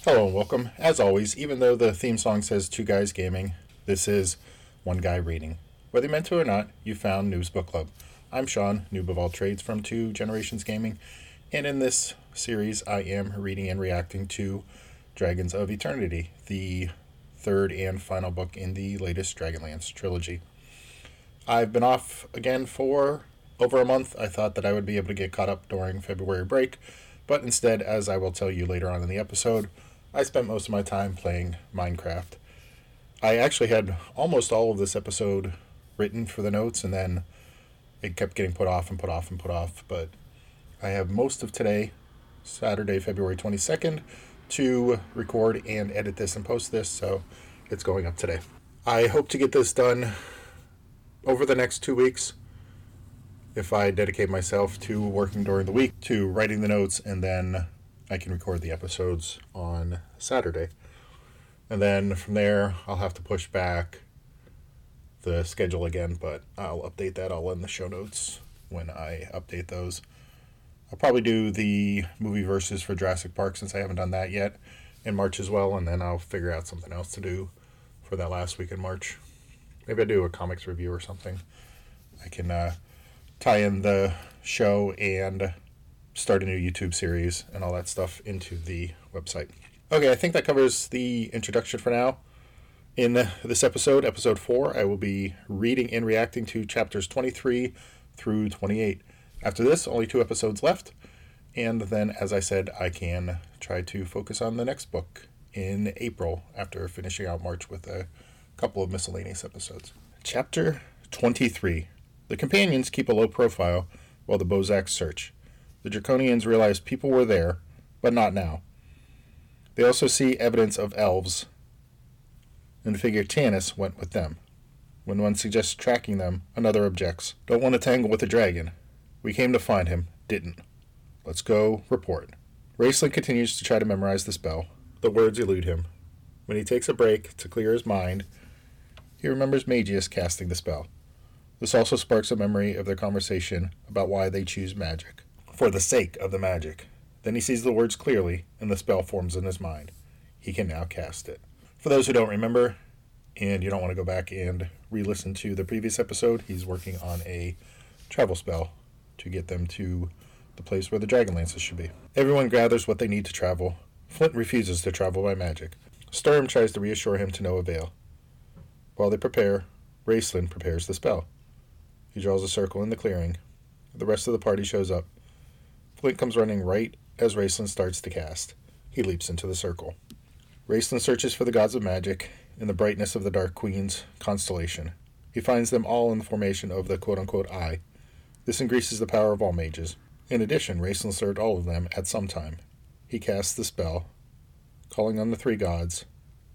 Hello and welcome. As always, even though the theme song says Two Guys Gaming, this is One Guy Reading. Whether you meant to or not, you found Noob's Book Club. I'm Sean, noob of all trades from Two Generations Gaming, and in this series I am reading and reacting to Dragons of Eternity, the third and final book in the latest Dragonlance trilogy. I've been off again for over a month. I thought that I would be able to get caught up during February break, but instead, as I will tell you later on in the episode, I spent most of my time playing Minecraft. I actually had almost all of this episode written for the notes, and then it kept getting put off, but I have most of today, Saturday, February 22nd, to record and edit this and post this, so it's going up today. I hope to get this done over the next 2 weeks, if I dedicate myself to working during the week, to writing the notes, and then I can record the episodes on Saturday. And then from there, I'll have to push back the schedule again, but I'll update that. I'll in the show notes when I update those. I'll probably do the movie versus for Jurassic Park, since I haven't done that yet, in March as well, and then I'll figure out something else to do for that last week in March. Maybe I'll do a comics review or something. I can tie in the show and start a new YouTube series and all that stuff into the website. Okay, I think that covers the introduction for now. In this episode, episode 4, I will be reading and reacting to chapters 23 through 28. After this, only 2 episodes left, and then, as I said, I can try to focus on the next book in April after finishing out March with a couple of miscellaneous episodes. Chapter 23. The companions keep a low profile while the Bozaks search. The Draconians realize people were there, but not now. They also see evidence of elves, and figure Tanis went with them. When one suggests tracking them, another objects. Don't want to tangle with a dragon. We came to find him, didn't. Let's go report. Raistlin continues to try to memorize the spell. The words elude him. When he takes a break to clear his mind, he remembers Magius casting the spell. This also sparks a memory of their conversation about why they choose magic. For the sake of the magic. Then he sees the words clearly, and the spell forms in his mind. He can now cast it. For those who don't remember, and you don't want to go back and re-listen to the previous episode, he's working on a travel spell to get them to the place where the Dragonlances should be. Everyone gathers what they need to travel. Flint refuses to travel by magic. Sturm tries to reassure him to no avail. While they prepare, Raistlin prepares the spell. He draws a circle in the clearing. The rest of the party shows up. Flint comes running right as Raistlin starts to cast. He leaps into the circle. Raistlin searches for the gods of magic in the brightness of the Dark Queen's constellation. He finds them all in the formation of the quote-unquote Eye. This increases the power of all mages. In addition, Raistlin served all of them at some time. He casts the spell, calling on the 3 gods,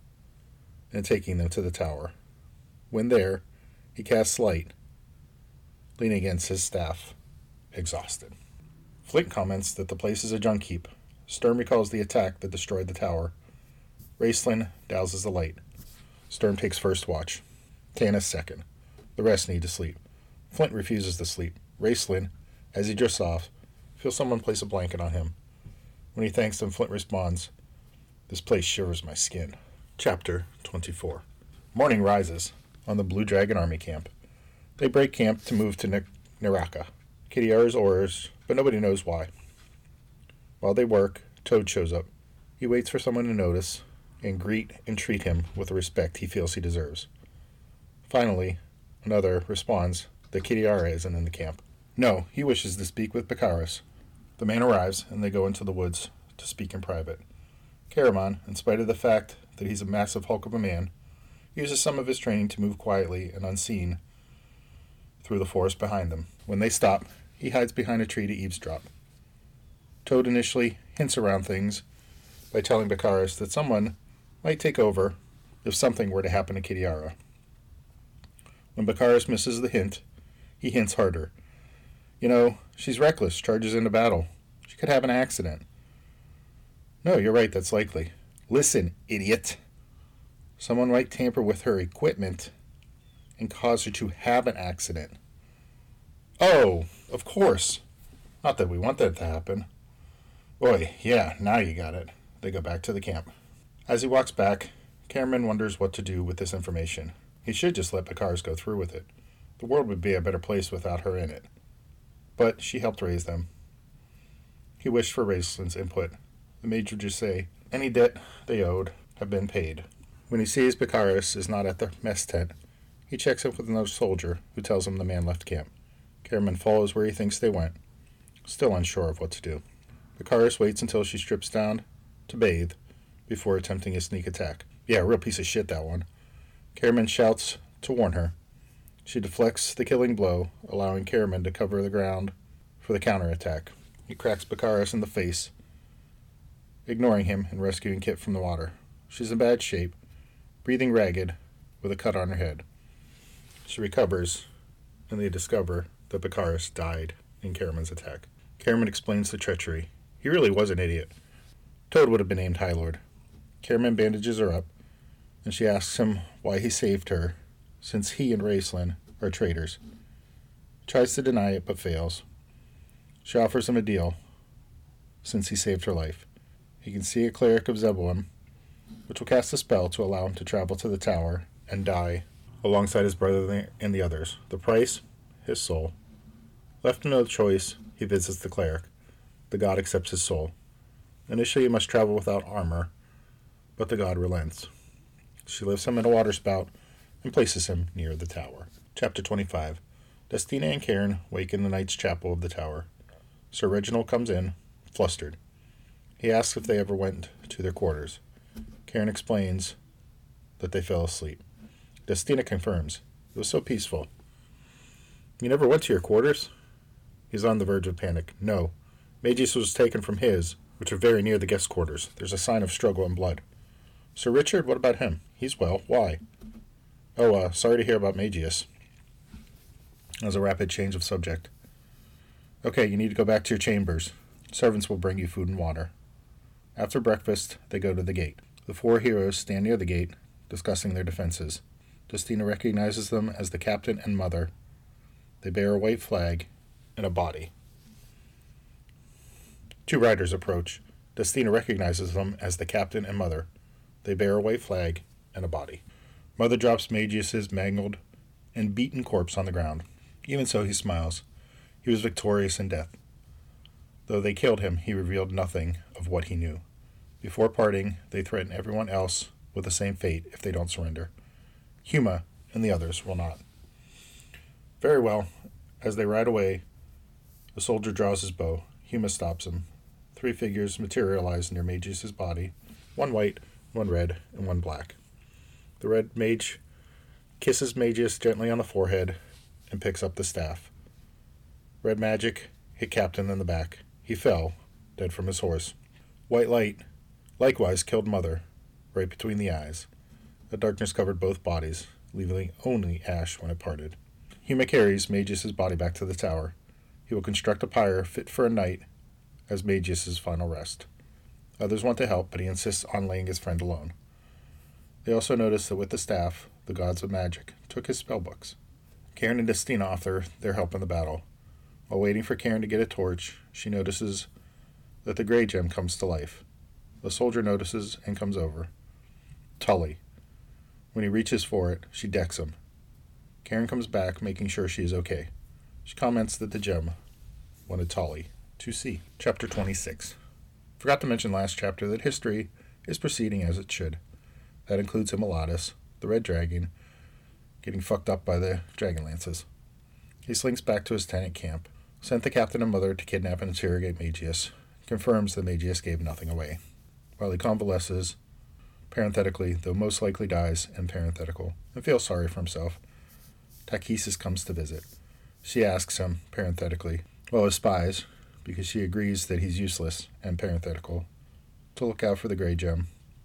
and taking them to the tower. When there, he casts light, leaning against his staff, exhausted. Flint comments that the place is a junk heap. Sturm recalls the attack that destroyed the tower. Raistlin douses the light. Sturm takes first watch. Tanis second. The rest need to sleep. Flint refuses to sleep. Raistlin, as he drifts off, feels someone place a blanket on him. When he thanks them, Flint responds, "This place shivers my skin." Chapter 24. Morning rises on the Blue Dragon Army camp. They break camp to move to Naraka. Kidiara's orders, but nobody knows why. While they work, Toad shows up. He waits for someone to notice and greet and treat him with the respect he feels he deserves. Finally, another responds that Kidiara isn't in the camp. No, he wishes to speak with Bakaris. The man arrives, and they go into the woods to speak in private. Caramon, in spite of the fact that he's a massive hulk of a man, uses some of his training to move quietly and unseen through the forest behind them. When they stop, he hides behind a tree to eavesdrop. Toad initially hints around things by telling Bakaris that someone might take over if something were to happen to Kidiara. When Bakaris misses the hint, he hints harder. You know, she's reckless, charges into battle. She could have an accident. No, you're right, that's likely. Listen, idiot. Someone might tamper with her equipment and cause her to have an accident. Oh, of course. Not that we want that to happen. Boy, yeah, now you got it. They go back to the camp. As he walks back, Cameron wonders what to do with this information. He should just let Bakaris go through with it. The world would be a better place without her in it. But she helped raise them. He wished for Raislin's input. The mage would just say, any debt they owed have been paid. When he sees Bakaris is not at the mess tent, he checks up with another soldier who tells him the man left camp. Cameron follows where he thinks they went, still unsure of what to do. Bakaris waits until she strips down to bathe before attempting a sneak attack. Yeah, a real piece of shit, that one. Cameron shouts to warn her. She deflects the killing blow, allowing Cameron to cover the ground for the counterattack. He cracks Bakaris in the face, ignoring him and rescuing Kit from the water. She's in bad shape, breathing ragged, with a cut on her head. She recovers, and they discover that Bakaris died in Cameron's attack. Cameron explains the treachery. He really was an idiot. Toad would have been named High Lord. Cameron bandages her up, and she asks him why he saved her, since he and Raislin are traitors. Tries to deny it, but fails. She offers him a deal, since he saved her life. He can see a cleric of Zebulon, which will cast a spell to allow him to travel to the tower and die alongside his brother and the others. The price? His soul. Left with no choice, he visits the cleric. The god accepts his soul. Initially, he must travel without armor, but the god relents. She lifts him in a waterspout and places him near the tower. Chapter 25. Destina and Karen wake in the Knights' Chapel of the tower. Sir Reginald comes in, flustered. He asks if they ever went to their quarters. Karen explains that they fell asleep. Destina confirms. It was so peaceful. You never went to your quarters? He's on the verge of panic. No. Magius was taken from his, which are very near the guest quarters. There's a sign of struggle and blood. Sir Richard, what about him? He's well. Why? Oh, sorry to hear about Magius. As a rapid change of subject. Okay, you need to go back to your chambers. Servants will bring you food and water. After breakfast, they go to the gate. The four heroes stand near the gate, discussing their defenses. Destina recognizes them as the captain and mother. They bear a white flag and a body. Two riders approach. Destina recognizes them as the captain and mother. They bear a white flag and a body. Mother drops Magius's mangled and beaten corpse on the ground. Even so, he smiles. He was victorious in death. Though they killed him, he revealed nothing of what he knew. Before parting, they threaten everyone else with the same fate if they don't surrender. Huma and the others will not. Very well. As they ride away, a soldier draws his bow. Huma stops him. Three figures materialize near Magius's body, one white, one red, and one black. The red mage kisses Magius gently on the forehead and picks up the staff. Red magic hit Captain in the back. He fell, dead from his horse. White light likewise killed Mother, right between the eyes. The darkness covered both bodies, leaving only ash when it parted. Huma carries Magius's body back to the tower. He will construct a pyre fit for a knight as Magius's final rest. Others want to help, but he insists on laying his friend alone. They also notice that with the staff, the gods of magic took his spellbooks. Karen and Destina offer their help in the battle. While waiting for Karen to get a torch, she notices that the Grey Gem comes to life. The soldier notices and comes over. Tully. When he reaches for it, she decks him. Karen comes back, making sure she is okay. She comments that the gem wanted Tully to see. Chapter 26. Forgot to mention last chapter that history is proceeding as it should. That includes Immolatus, the red dragon, getting fucked up by the Dragonlances. He slinks back to his tenant camp, sent the captain and mother to kidnap and interrogate Magius, confirms that Magius gave nothing away. While he convalesces, parenthetically, though most likely dies, and parenthetical, and feels sorry for himself, Takhisis comes to visit. She asks him, parenthetically, well, his spies, because she agrees that he's useless, and parenthetical, to look out for the Grey Gem.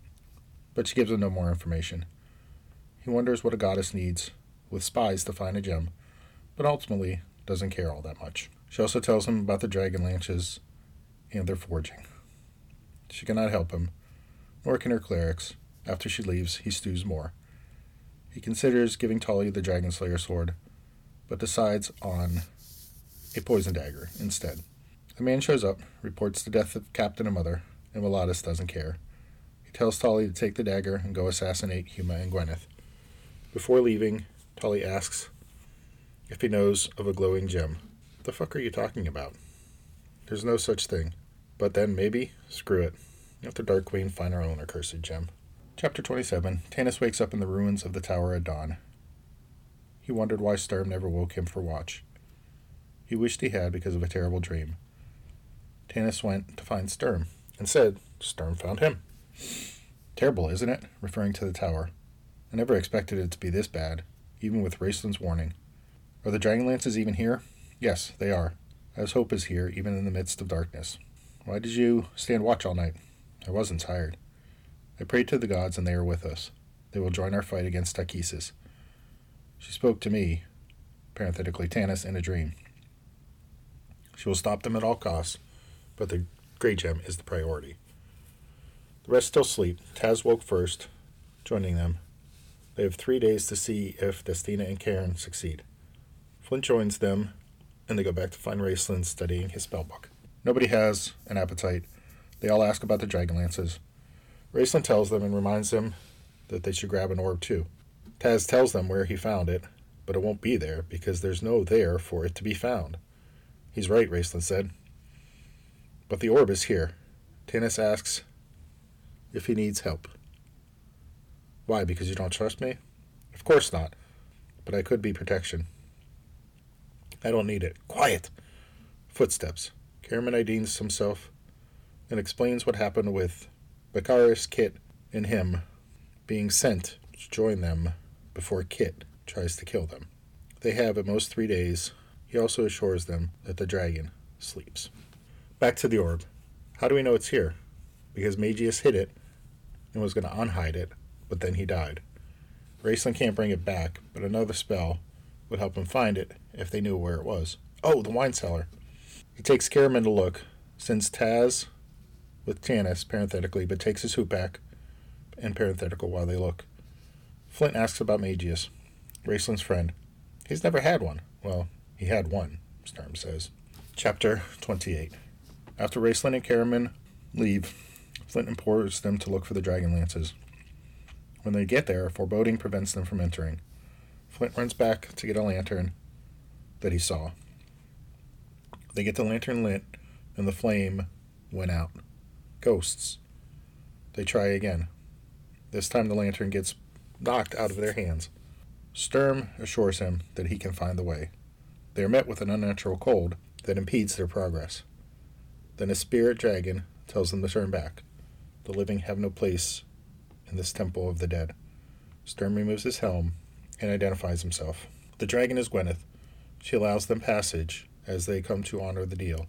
But she gives him no more information. He wonders what a goddess needs with spies to find a gem, but ultimately doesn't care all that much. She also tells him about the Dragonlances and their forging. She cannot help him, nor can her clerics. After she leaves, he stews more. He considers giving Tully the Dragonslayer sword, but decides on a poison dagger instead. The man shows up, reports the death of Captain and Mother, and Immolatus doesn't care. He tells Tully to take the dagger and go assassinate Huma and Gwyneth. Before leaving, Tully asks if he knows of a glowing gem. The fuck are you talking about? There's no such thing. But then, maybe, screw it. Let the Dark Queen find her own accursed gem. Chapter 27. Tanis wakes up in the ruins of the tower at dawn. He wondered why Sturm never woke him for watch. He wished he had because of a terrible dream. Tanis went to find Sturm. Instead, Sturm found him. Terrible, isn't it? Referring to the tower. I never expected it to be this bad, even with Raistlin's warning. Are the Dragonlances even here? Yes, they are. As hope is here, even in the midst of darkness. Why did you stand watch all night? I wasn't tired. I prayed to the gods, and they are with us. They will join our fight against Tychesis. She spoke to me, parenthetically Tanis, in a dream. She will stop them at all costs, but the Grey Gem is the priority. The rest still sleep. Taz woke first, joining them. They have 3 days to see if Destina and Karen succeed. Flint joins them, and they go back to find Raistlin studying his spellbook. Nobody has an appetite. They all ask about the Dragonlances. Raistlin tells them and reminds them that they should grab an orb too. Taz tells them where he found it, but it won't be there because there's no there for it to be found. He's right, Raistlin said. But the orb is here. Tanis asks if he needs help. Why, because you don't trust me? Of course not, but I could be protection. I don't need it. Quiet! Footsteps. Cameron IDs himself and explains what happened with Bakaris, Kit, and him being sent to join them before Kit tries to kill them. They have at most 3 days. He also assures them that the dragon sleeps. Back to the orb. How do we know it's here? Because Magius hid it and was going to unhide it, but then he died. Raistlin can't bring it back, but another spell would help him find it if they knew where it was. Oh, the wine cellar. He takes Karaman to look, sends Taz with Tanis, parenthetically, but takes his hoop back, and parenthetical while they look. Flint asks about Magius, Raistlin's friend. He's never had one. Well, he had one, Sturm says. Chapter 28. After Raistlin and Karaman leave, Flint implores them to look for the Dragonlances. When they get there, a foreboding prevents them from entering. Flint runs back to get a lantern that he saw. They get the lantern lit, and the flame went out. Ghosts. They try again. This time the lantern gets knocked out of their hands. Sturm assures him that he can find the way. They are met with an unnatural cold that impedes their progress. Then a spirit dragon tells them to turn back. The living have no place in this temple of the dead. Sturm removes his helm and identifies himself. The dragon is Gwyneth. She allows them passage as they come to honor the deal.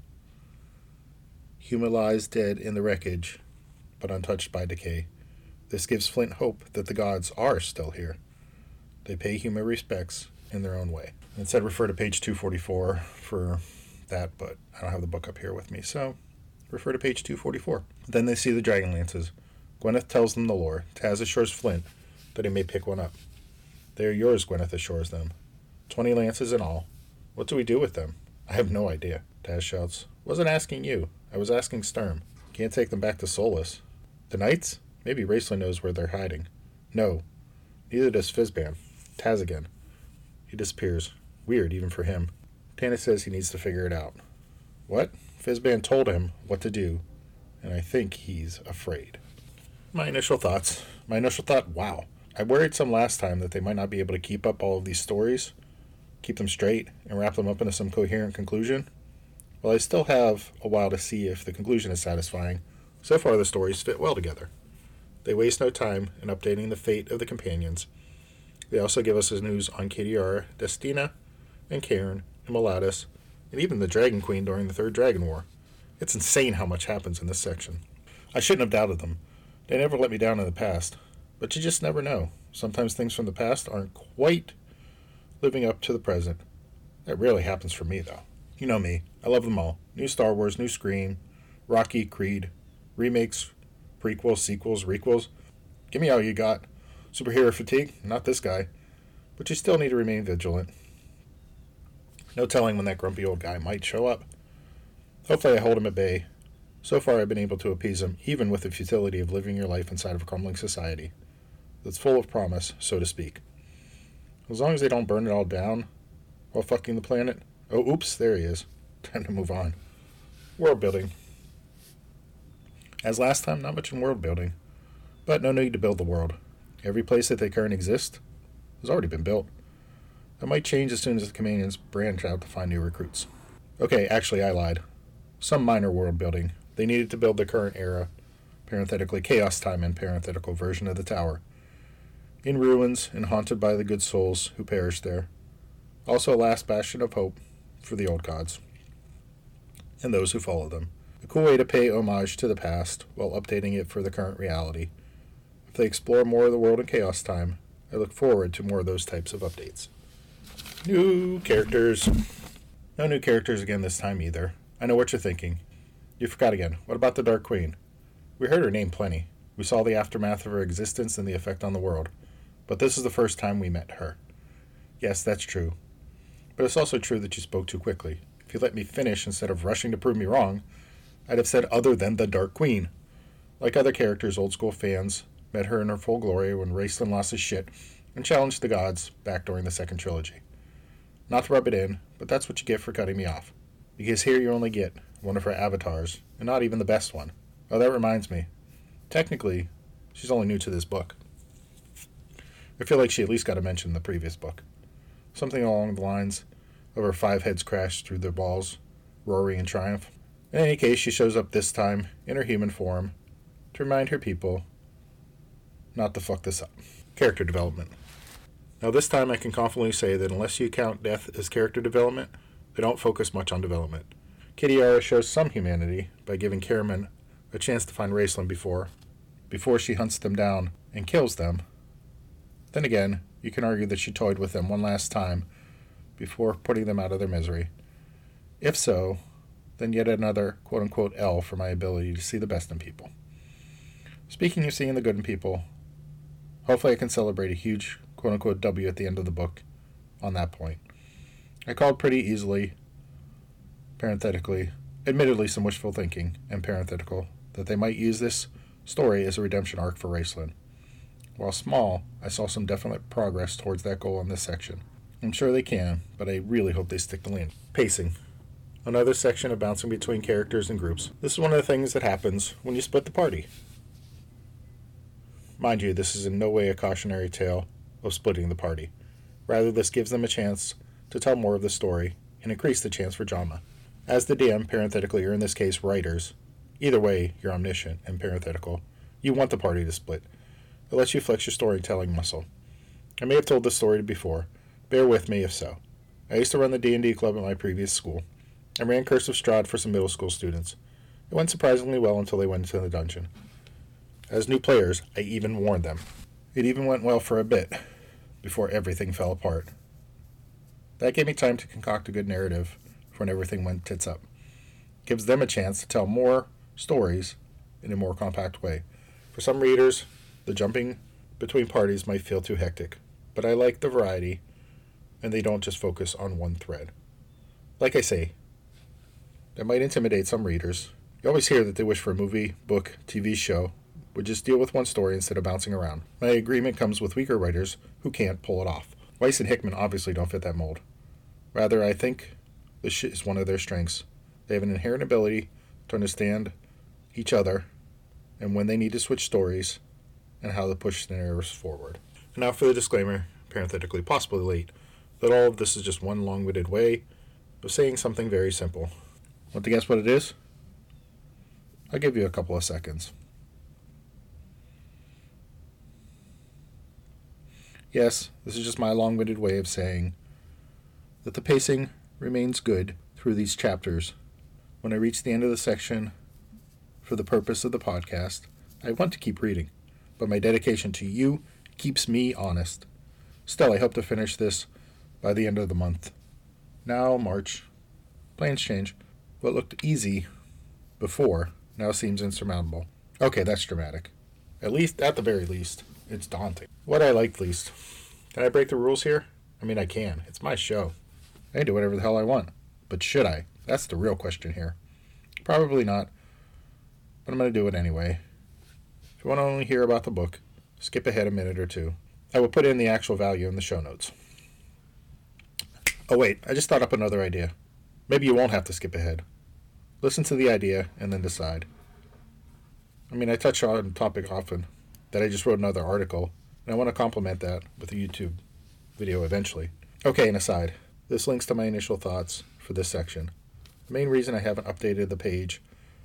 Huma lies dead in the wreckage, but untouched by decay. This gives Flint hope that the gods are still here. They pay Huma respects in their own way. It said refer to page 244 for that, but I don't have the book up here with me, so refer to page 244. Then they see the Dragonlances. Gwyneth tells them the lore. Taz assures Flint that he may pick one up. They are yours, Gwyneth assures them. 20 lances in all. What do we do with them? I have no idea, Taz shouts. Wasn't asking you. I was asking Sturm. Can't take them back to Solus. The knights? Maybe Raistlin knows where they're hiding. No. Neither does Fizban. Taz again. He disappears. Weird, even for him. Tanis says he needs to figure it out. What? Fizban told him what to do, and I think he's afraid. My initial thought, wow. I worried some last time that they might not be able to keep up all of these stories, keep them straight, and wrap them up into some coherent conclusion. Well, I still have a while to see if the conclusion is satisfying. So far, the stories fit well together. They waste no time in updating the fate of the companions. They also give us news on KDR, Destina, and Karen, and Melatus, and even the Dragon Queen during the Third Dragon War. It's insane how much happens in this section. I shouldn't have doubted them. They never let me down in the past. But you just never know. Sometimes things from the past aren't quite living up to the present. That rarely happens for me, though. You know me. I love them all. New Star Wars, new Scream, Rocky, Creed, remakes, prequels, sequels, requels. Give me all you got. Superhero fatigue? Not this guy. But you still need to remain vigilant. No telling when that grumpy old guy might show up. Hopefully I hold him at bay. So far I've been able to appease him, even with the futility of living your life inside of a crumbling society that's full of promise, so to speak. As long as they don't burn it all down while fucking the planet. Oh, oops, there he is. Time to move on. World building. As last time, not much in world building, but no need to build the world. Every place that they currently exist has already been built. That might change as soon as the Caymanians branch out to find new recruits. Okay, actually I lied. Some minor world building. They needed to build the current era, parenthetically chaos time and parenthetical version of the tower. In ruins and haunted by the good souls who perished there. Also a last bastion of hope for the old gods and those who follow them. A cool way to pay homage to the past while updating it for the current reality. If they explore more of the world in chaos time, I look forward to more of those types of updates. New characters. No new characters again this time either. I know what you're thinking. You forgot again. What about the Dark Queen? We heard her name plenty. We saw the aftermath of her existence and the effect on the world. But this is the first time we met her. Yes, that's true. But it's also true that you spoke too quickly. If you let me finish instead of rushing to prove me wrong, I'd have said other than the Dark Queen. Like other characters, old school fans met her in her full glory when Raistlin lost his shit and challenged the gods back during the second trilogy. Not to rub it in, but that's what you get for cutting me off. Because here you only get one of her avatars, and not even the best one. Oh, that reminds me. Technically, she's only new to this book. I feel like she at least got a mention in the previous book. Something along the lines of her 5 heads crashed through their balls, roaring in triumph. In any case, she shows up this time in her human form to remind her people not to fuck this up. Character development. Now this time I can confidently say that unless you count death as character development, they don't focus much on development. Kitiara shows some humanity by giving Caraman a chance to find Raistlin before she hunts them down and kills them. Then again, you can argue that she toyed with them one last time before putting them out of their misery. If so, then yet another quote-unquote L for my ability to see the best in people. Speaking of seeing the good in people, hopefully I can celebrate a huge quote-unquote W at the end of the book on that point. I called pretty easily, parenthetically, admittedly some wishful thinking, and parenthetical, that they might use this story as a redemption arc for Raistlin. While small, I saw some definite progress towards that goal in this section. I'm sure they can, but I really hope they stick to land. Pacing. Another section of bouncing between characters and groups. This is one of the things that happens when you split the party. Mind you, this is in no way a cautionary tale of splitting the party. Rather, this gives them a chance to tell more of the story and increase the chance for drama. As the DM, parenthetically, or in this case, writers, either way, you're omniscient and parenthetical, you want the party to split. It lets you flex your storytelling muscle. I may have told this story before. Bear with me if so. I used to run the D&D club at my previous school. I ran Curse of Strahd for some middle school students. It went surprisingly well until they went into the dungeon. As new players, I even warned them. It even went well for a bit, before everything fell apart. That gave me time to concoct a good narrative for when everything went tits up. It gives them a chance to tell more stories in a more compact way. For some readers, the jumping between parties might feel too hectic, but I like the variety, and they don't just focus on one thread. Like I say, that might intimidate some readers. You always hear that they wish for a movie, book, TV show would just deal with one story instead of bouncing around. My agreement comes with weaker writers who can't pull it off. Weiss and Hickman obviously don't fit that mold. Rather, I think this is one of their strengths. They have an inherent ability to understand each other and when they need to switch stories and how to push the narratives forward. And now for the disclaimer, parenthetically possibly late, that all of this is just one long-winded way of saying something very simple. Want to guess what it is? I'll give you a couple of seconds. Yes, this is just my long-winded way of saying that the pacing remains good through these chapters. When I reach the end of the section, for the purpose of the podcast, I want to keep reading, but my dedication to you keeps me honest. Still, I hope to finish this by the end of the month. Now, March. Plans change. What looked easy before now seems insurmountable. Okay, that's dramatic. At the very least, it's daunting. What I liked least. Can I break the rules here? I mean, I can. It's my show. I can do whatever the hell I want. But should I? That's the real question here. Probably not. but I'm going to do it anyway. If you want to only hear about the book, skip ahead a minute or two. I will put in the actual value in the show notes. Oh wait, I just thought up another idea. Maybe you won't have to skip ahead. Listen to the idea and then decide. I touch on the topic often, that I just wrote another article, and I want to complement that with a YouTube video eventually. Okay, and aside, this links to my initial thoughts for this section. The main reason I haven't updated the page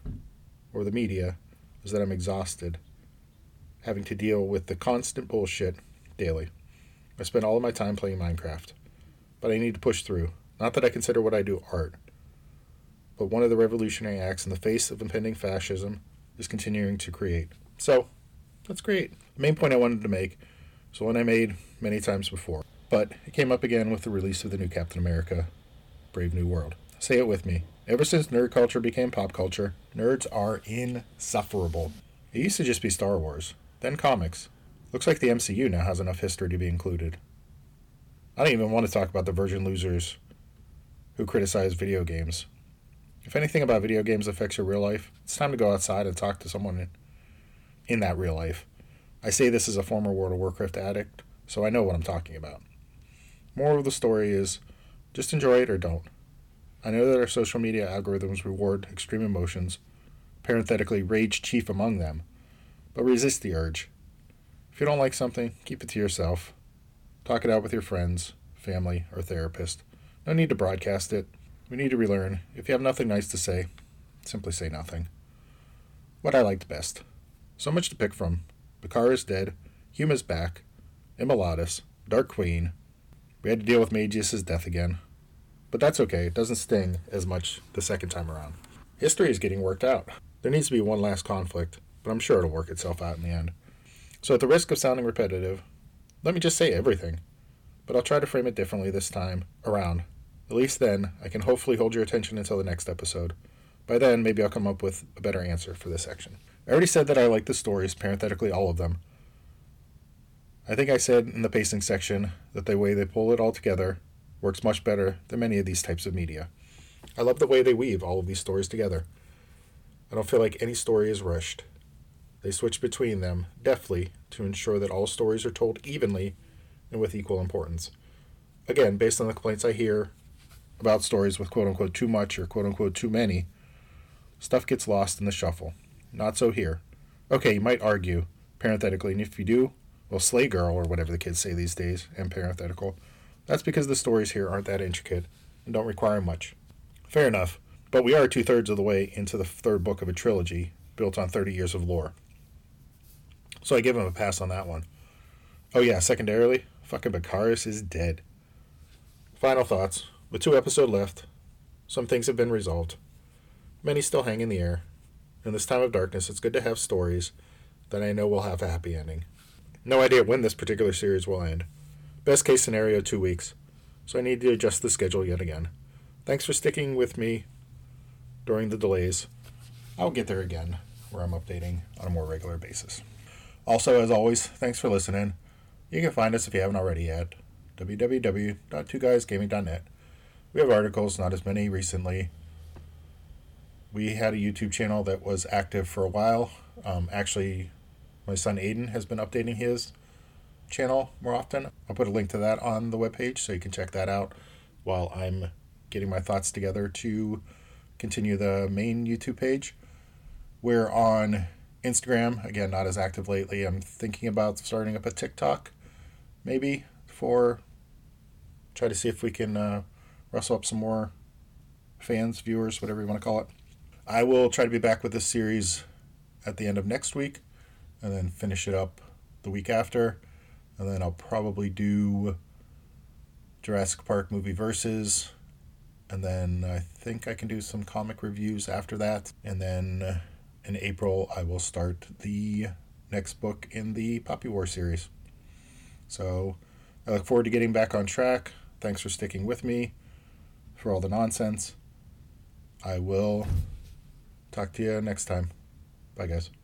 or the media is that I'm exhausted, having to deal with the constant bullshit daily. I spend all of my time playing Minecraft, but I need to push through. Not that I consider what I do art, but one of the revolutionary acts in the face of impending fascism is continuing to create. So, let's create. The main point I wanted to make is one I made many times before, but it came up again with the release of the new Captain America, Brave New World. Say it with me. Ever since nerd culture became pop culture, nerds are insufferable. It used to just be Star Wars, then comics. Looks like the MCU now has enough history to be included. I don't even want to talk about the virgin losers who criticize video games. If anything about video games affects your real life, it's time to go outside and talk to someone in that real life. I say this as a former World of Warcraft addict, so I know what I'm talking about. Moral of the story is, just enjoy it or don't. I know that our social media algorithms reward extreme emotions, parenthetically rage chief among them, but resist the urge. If you don't like something, keep it to yourself. Talk it out with your friends, family, or therapist. No need to broadcast it. We need to relearn. If you have nothing nice to say, simply say nothing. What I liked best. So much to pick from. Bakar is dead. Hume is back. Immolatus. Dark Queen. We had to deal with Magius' death again. But that's okay. It doesn't sting as much the second time around. History is getting worked out. There needs to be one last conflict, but I'm sure it'll work itself out in the end. So at the risk of sounding repetitive, let me just say everything. But I'll try to frame it differently this time around. At least then, I can hopefully hold your attention until the next episode. By then, maybe I'll come up with a better answer for this section. I already said that I like the stories, parenthetically all of them. I think I said in the pacing section that the way they pull it all together works much better than many of these types of media. I love the way they weave all of these stories together. I don't feel like any story is rushed. They switch between them deftly to ensure that all stories are told evenly and with equal importance. Again, based on the complaints I hear about stories with quote-unquote too much or quote-unquote too many, stuff gets lost in the shuffle. Not so here. Okay, you might argue, parenthetically, and if you do, well, slay girl, or whatever the kids say these days, and parenthetical, that's because the stories here aren't that intricate and don't require much. Fair enough, but we are 2/3 of the way into the third book of a trilogy built on 30 years of lore. So I give him a pass on that one. Oh yeah, secondarily, fucking Bakaris is dead. Final thoughts. With 2 episodes left, some things have been resolved. Many still hang in the air. In this time of darkness, it's good to have stories that I know will have a happy ending. No idea when this particular series will end. Best case scenario, 2 weeks. So I need to adjust the schedule yet again. Thanks for sticking with me during the delays. I'll get there again, where I'm updating on a more regular basis. Also, as always, thanks for listening. You can find us if you haven't already yet. www.twoguysgaming.net. We have articles, not as many recently. We had a YouTube channel that was active for a while. Actually, my son Aiden has been updating his channel more often. I'll put a link to that on the webpage so you can check that out while I'm getting my thoughts together to continue the main YouTube page. We're on Instagram, again, not as active lately. I'm thinking about starting up a TikTok, maybe, try to see if we can rustle up some more fans, viewers, whatever you want to call it. I will try to be back with this series at the end of next week, and then finish it up the week after, and then I'll probably do Jurassic Park movie versus, and then I think I can do some comic reviews after that, and then in April I will start the next book in the Poppy War series. So I look forward to getting back on track. Thanks for sticking with me for all the nonsense. I will talk to you next time. Bye, guys.